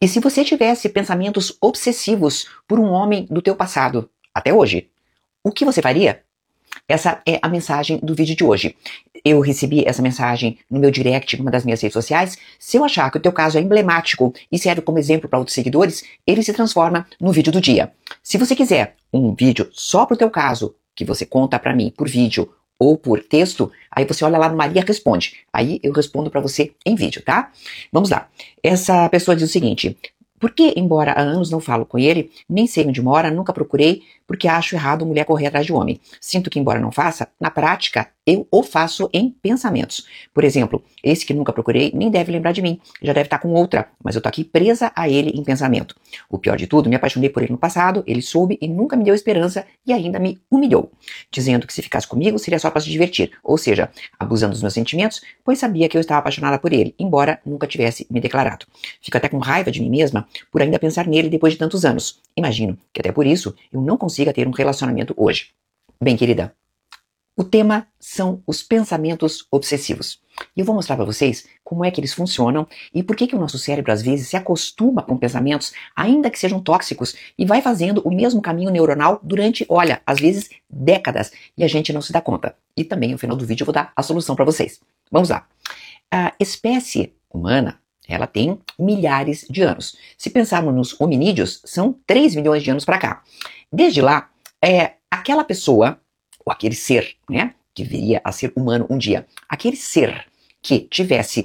E se você tivesse pensamentos obsessivos por um homem do teu passado, até hoje, o que você faria? Essa é a mensagem do vídeo de hoje. Eu recebi essa mensagem no meu direct, numa das minhas redes sociais. Se eu achar que o teu caso é emblemático e serve como exemplo para outros seguidores, ele se transforma no vídeo do dia. Se você quiser um vídeo só pro teu caso, que você conta para mim por vídeo ou por texto, aí você olha lá no Maria Responde. Aí eu respondo para você em vídeo, tá? Vamos lá. Essa pessoa diz o seguinte: porque, embora há anos não falo com ele, nem sei onde mora, nunca procurei, porque acho errado mulher correr atrás de homem. Sinto que, embora não faça, na prática, eu o faço em pensamentos. Por exemplo, esse que nunca procurei nem deve lembrar de mim, já deve estar com outra, mas eu tô aqui presa a ele em pensamento. O pior de tudo, me apaixonei por ele no passado, ele soube e nunca me deu esperança e ainda me humilhou, dizendo que se ficasse comigo seria só para se divertir, ou seja, abusando dos meus sentimentos, pois sabia que eu estava apaixonada por ele, embora nunca tivesse me declarado. Fico até com raiva de mim mesma por ainda pensar nele depois de tantos anos. Imagino que até por isso eu não consiga ter um relacionamento hoje. Bem, querida, o tema são os pensamentos obsessivos. E eu vou mostrar para vocês como é que eles funcionam e por que o nosso cérebro às vezes se acostuma com pensamentos, ainda que sejam tóxicos, e vai fazendo o mesmo caminho neuronal durante, olha, às vezes décadas, e a gente não se dá conta. E também no final do vídeo eu vou dar a solução para vocês. Vamos lá. A espécie humana, ela tem milhares de anos. Se pensarmos nos hominídeos, são 3 milhões de anos para cá. Desde lá, aquela pessoa, ou aquele ser, né, que viria a ser humano um dia, aquele ser que tivesse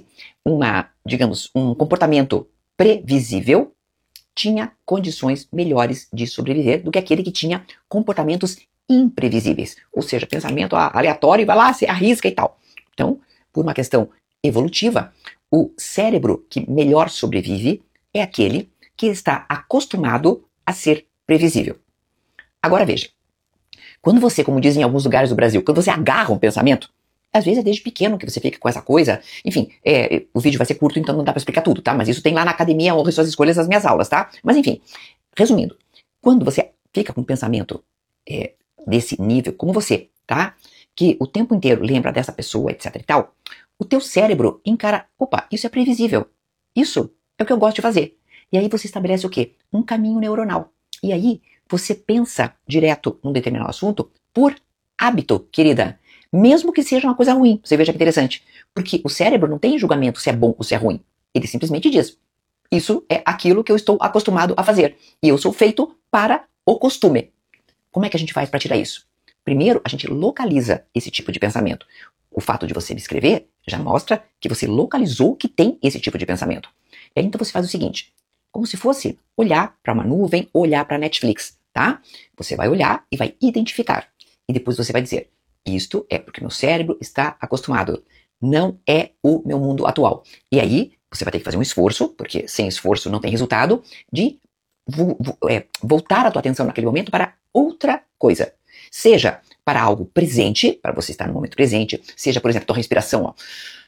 um comportamento previsível, tinha condições melhores de sobreviver do que aquele que tinha comportamentos imprevisíveis. Ou seja, pensamento aleatório, vai lá, se arrisca e tal. Então, por uma questão evolutiva, o cérebro que melhor sobrevive é aquele que está acostumado a ser previsível. Agora veja, quando você, como dizem em alguns lugares do Brasil, quando você agarra um pensamento, às vezes é desde pequeno que você fica com essa coisa, enfim, o vídeo vai ser curto, então não dá pra explicar tudo, tá? Mas isso tem lá na Academia Honre Suas Escolhas das minhas aulas, tá? Mas enfim, resumindo, quando você fica com um pensamento desse nível, como você, tá? Que o tempo inteiro lembra dessa pessoa, etc e tal, o teu cérebro encara, opa, isso é previsível, isso é o que eu gosto de fazer. E aí você estabelece o quê? Um caminho neuronal. E aí você pensa direto num determinado assunto por hábito, querida. Mesmo que seja uma coisa ruim. Você veja que interessante. Porque o cérebro não tem julgamento se é bom ou se é ruim. Ele simplesmente diz: isso é aquilo que eu estou acostumado a fazer. E eu sou feito para o costume. Como é que a gente faz para tirar isso? Primeiro, a gente localiza esse tipo de pensamento. O fato de você me escrever já mostra que você localizou que tem esse tipo de pensamento. E aí então você faz o seguinte, como se fosse olhar para uma nuvem, olhar para a Netflix, tá? Você vai olhar e vai identificar. E depois você vai dizer, isto é porque meu cérebro está acostumado. Não é o meu mundo atual. E aí você vai ter que fazer um esforço, porque sem esforço não tem resultado, de voltar a tua atenção naquele momento para outra coisa. Seja para algo presente, para você estar no momento presente, seja, por exemplo, tua respiração, ó.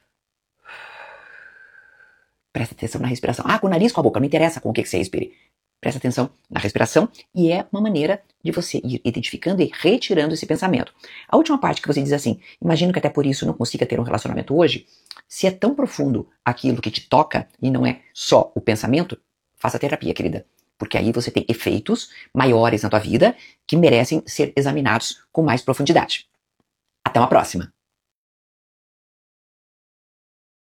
Presta atenção na respiração. Com o nariz, com a boca, não interessa com o que você respire. Presta atenção na respiração e é uma maneira de você ir identificando e retirando esse pensamento. A última parte que você diz assim, imagino que até por isso não consiga ter um relacionamento hoje, se é tão profundo aquilo que te toca e não é só o pensamento, faça terapia, querida. Porque aí você tem efeitos maiores na tua vida que merecem ser examinados com mais profundidade. Até uma próxima!